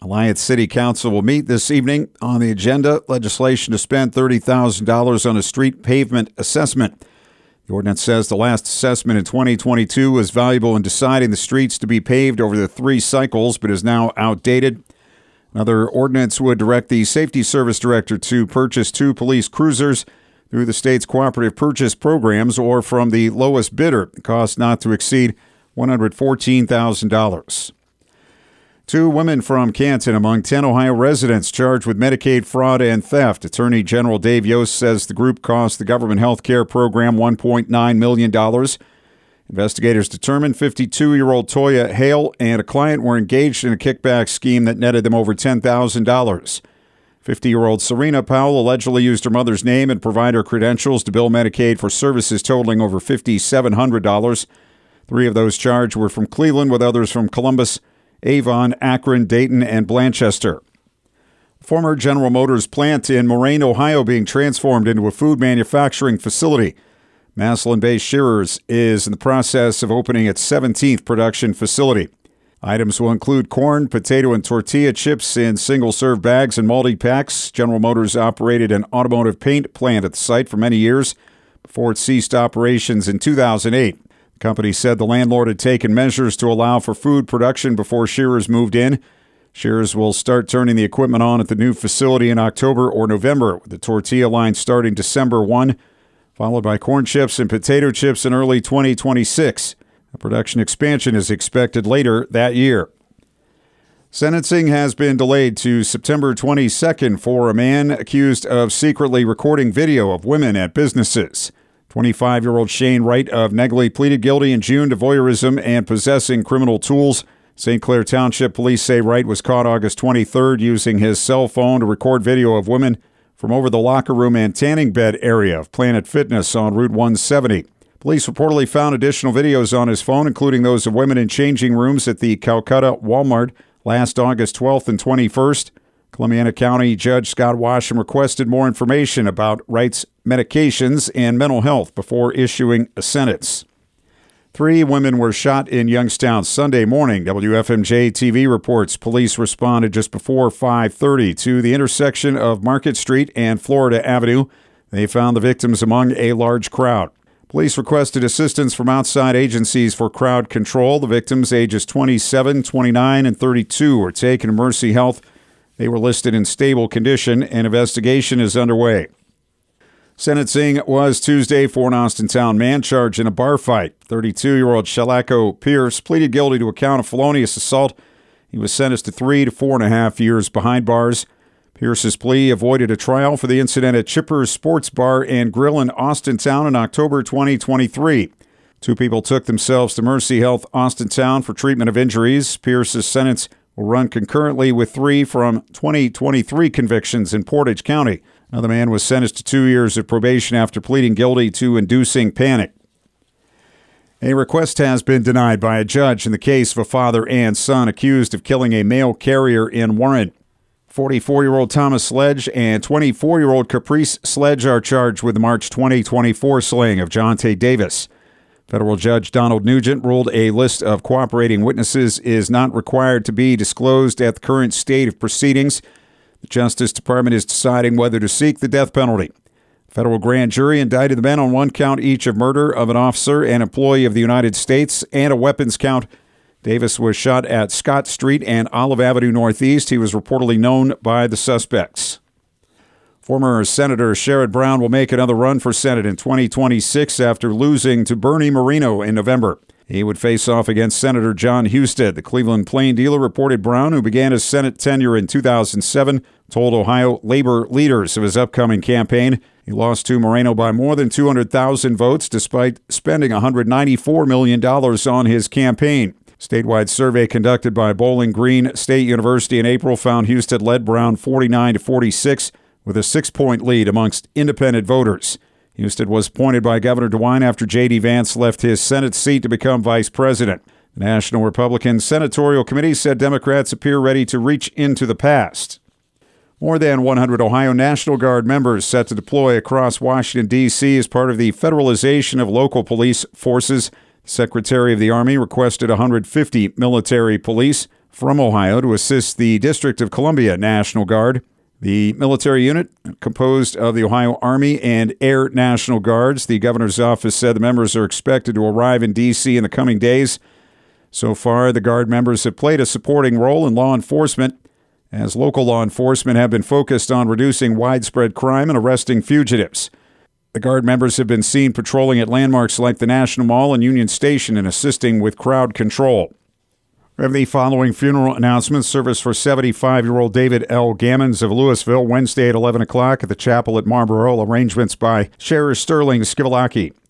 Alliance City Council will meet this evening. On the agenda, legislation to spend $30,000 on a street pavement assessment. The ordinance says the last assessment in 2022 was valuable in deciding the streets to be paved over the 3 cycles, but is now outdated. Another ordinance would direct the Safety Service Director to purchase 2 police cruisers through the state's cooperative purchase programs or from the lowest bidder, cost not to exceed $114,000. 2 women from Canton among 10 Ohio residents charged with Medicaid fraud and theft. Attorney General Dave Yost says the group cost the government health care program $1.9 million. Investigators determined 52-year-old Toya Hale and a client were engaged in a kickback scheme that netted them over $10,000. 50-year-old Serena Powell allegedly used her mother's name and provider credentials to bill Medicaid for services totaling over $5,700. 3 of those charged were from Cleveland, with others from Columbus, Avon, Akron, Dayton, and Blanchester. Former General Motors plant in Moraine, Ohio, being transformed into a food manufacturing facility. Massillon-based Shearers is in the process of opening its 17th production facility. Items will include corn, potato, and tortilla chips in single-serve bags and multi-packs. General Motors operated an automotive paint plant at the site for many years before it ceased operations in 2008. The company said the landlord had taken measures to allow for food production before Shearers moved in. Shearers will start turning the equipment on at the new facility in October or November, with the tortilla line starting December 1, followed by corn chips and potato chips in early 2026. A production expansion is expected later that year. Sentencing has been delayed to September 22nd for a man accused of secretly recording video of women at businesses. 25-year-old Shane Wright of Negley pleaded guilty in June to voyeurism and possessing criminal tools. St. Clair Township police say Wright was caught August 23rd using his cell phone to record video of women from over the locker room and tanning bed area of Planet Fitness on Route 170. Police reportedly found additional videos on his phone, including those of women in changing rooms at the Calcutta Walmart last August 12th and 21st. Columbiana County Judge Scott Washam requested more information about Wright's medications and mental health before issuing a sentence. 3 women were shot in Youngstown Sunday morning. WFMJ-TV reports police responded just before 5:30 to the intersection of Market Street and Florida Avenue. They found the victims among a large crowd. Police requested assistance from outside agencies for crowd control. The victims, ages 27, 29, and 32, were taken to Mercy Health. They were listed in stable condition. An investigation is underway. Sentencing was Tuesday for an Austintown man charged in a bar fight. 32-year-old Shalako Pierce pleaded guilty to a count of felonious assault. He was sentenced to 3 to 4.5 years behind bars. Pierce's plea avoided a trial for the incident at Chipper's Sports Bar and Grill in Austintown in October 2023. 2 people took themselves to Mercy Health Austintown for treatment of injuries. Pierce's sentence will run concurrently with 3 from 2023 convictions in Portage County. Another man was sentenced to 2 years of probation after pleading guilty to inducing panic. A request has been denied by a judge in the case of a father and son accused of killing a mail carrier in Warren. 44-year-old Thomas Sledge and 24-year-old Caprice Sledge are charged with the March 2024 slaying of Jonte Davis. Federal Judge Donald Nugent ruled a list of cooperating witnesses is not required to be disclosed at the current state of proceedings. The Justice Department is deciding whether to seek the death penalty. A federal grand jury indicted the men on 1 count each of murder of an officer and employee of the United States and a weapons count. Davis was shot at Scott Street and Olive Avenue Northeast. He was reportedly known by the suspects. Former Senator Sherrod Brown will make another run for Senate in 2026 after losing to Bernie Moreno in November. He would face off against Senator John Husted. The Cleveland Plain Dealer reported Brown, who began his Senate tenure in 2007, told Ohio labor leaders of his upcoming campaign. He lost to Moreno by more than 200,000 votes despite spending $194 million on his campaign. Statewide survey conducted by Bowling Green State University in April found Husted led Brown 49-46 with a 6-point lead amongst independent voters. Husted was appointed by Governor DeWine after J.D. Vance left his Senate seat to become vice president. The National Republican Senatorial Committee said Democrats appear ready to reach into the past. More than 100 Ohio National Guard members set to deploy across Washington, D.C. as part of the federalization of local police forces. The Secretary of the Army requested 150 military police, from Ohio to assist the District of Columbia National Guard. The military unit, composed of the Ohio Army and Air National Guards, the governor's office said the members are expected to arrive in D.C. in the coming days. So far, the Guard members have played a supporting role in law enforcement, as local law enforcement have been focused on reducing widespread crime and arresting fugitives. The Guard members have been seen patrolling at landmarks like the National Mall and Union Station and assisting with crowd control. We have the following funeral announcements. Service for 75-year-old David L. Gammons of Louisville, Wednesday at 11 o'clock at the chapel at Marlboro. Arrangements by Sheriff Sterling Skivalaki.